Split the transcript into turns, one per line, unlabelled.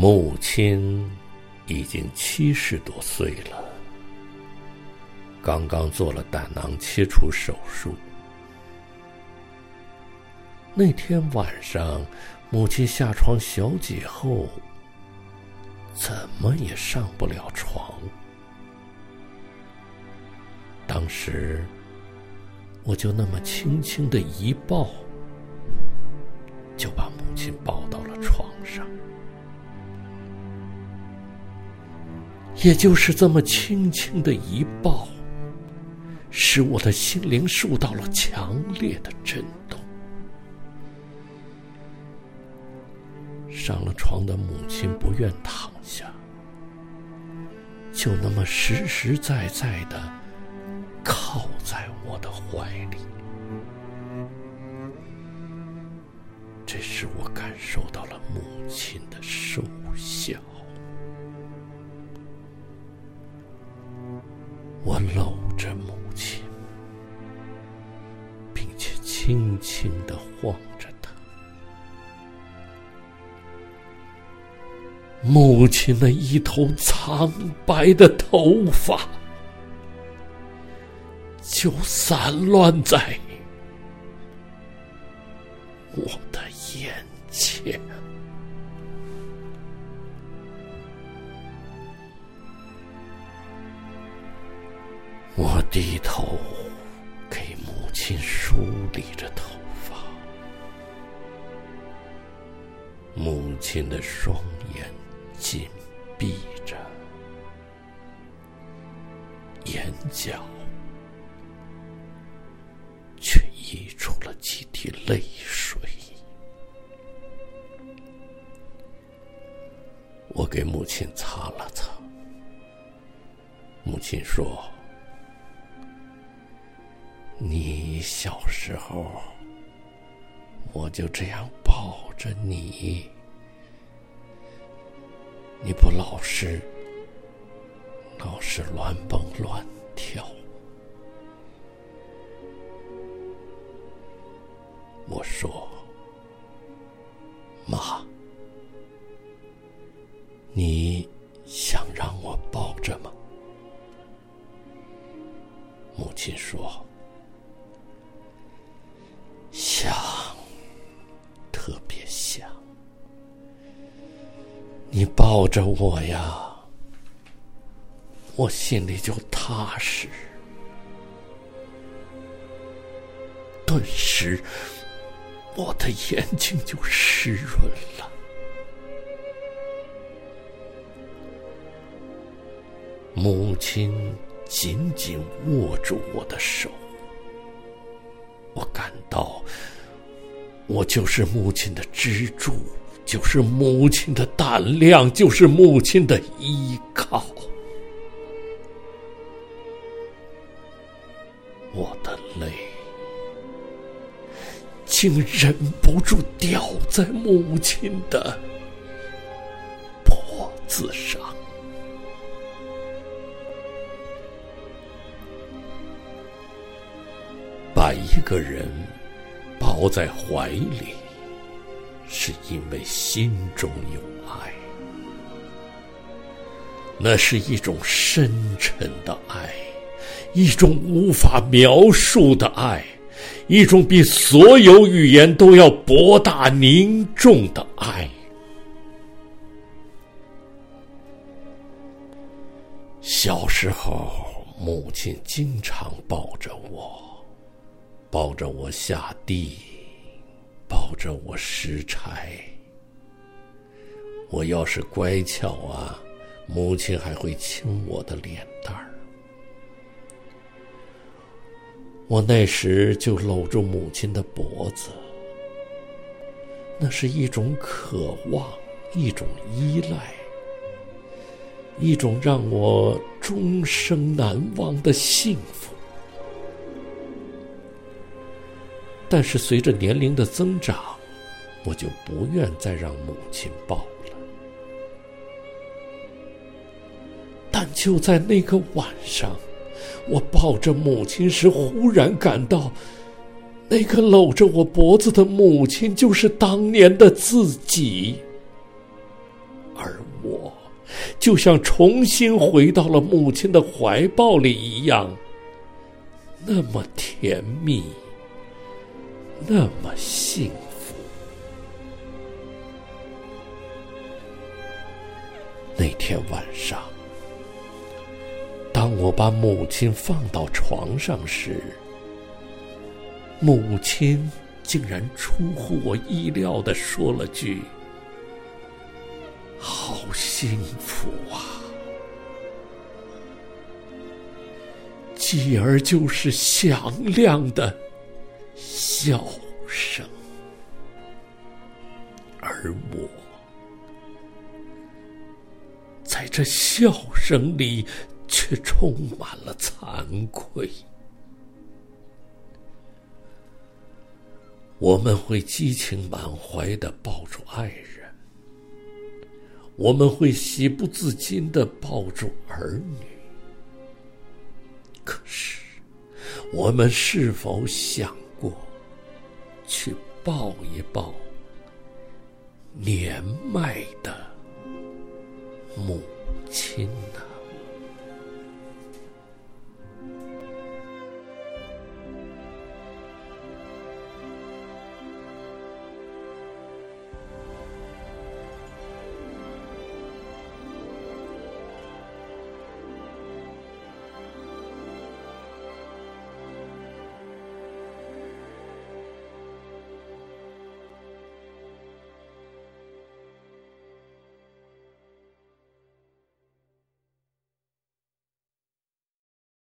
母亲已经70多岁了，刚刚做了胆囊切除手术。那天晚上，母亲下床小解后，怎么也上不了床。当时我就那么轻轻地一抱，就把母亲抱到了床上。也就是这么轻轻的一抱，使我的心灵受到了强烈的震动。上了床的母亲不愿躺下，就那么实实在在地靠在我的怀里。这时我感受到了母亲的瘦小。我搂着母亲，并且轻轻地晃着她。母亲那一头苍白的头发就散乱在我的眼前。我低头给母亲梳理着头发，母亲的双眼紧闭着，眼角却溢出了几滴泪水。我给母亲擦了擦，母亲说：“你小时候，我就这样抱着你，你不老是乱蹦乱跳。”我说：“妈，你想让我抱着吗？”母亲说：“想，特别想。你抱着我呀，我心里就踏实。”顿时，我的眼睛就湿润了。母亲紧紧握住我的手，我感到我就是母亲的支柱，就是母亲的胆量，就是母亲的依靠。我的泪竟忍不住掉在母亲的脖子上。把一个人抱在怀里，是因为心中有爱，那是一种深沉的爱，一种无法描述的爱，一种比所有语言都要博大凝重的爱。小时候，母亲经常抱着我下地，抱着我拾柴。我要是乖巧啊，母亲还会亲我的脸蛋儿。我那时就搂住母亲的脖子，那是一种渴望，一种依赖，一种让我终生难忘的幸福。但是随着年龄的增长，我就不愿再让母亲抱了。但就在那个晚上，我抱着母亲时，忽然感到那个搂着我脖子的母亲就是当年的自己，而就像重新回到了母亲的怀抱里一样，那么甜蜜，那么幸福。那天晚上，当我把母亲放到床上时，母亲竟然出乎我意料地说了句：“好幸福啊！”继而就是响亮的笑声，而我在这笑声里却充满了惭愧。我们会激情满怀地抱住爱人，我们会喜不自禁地抱住儿女。可是，我们是否想过去抱一抱年迈的母亲呢？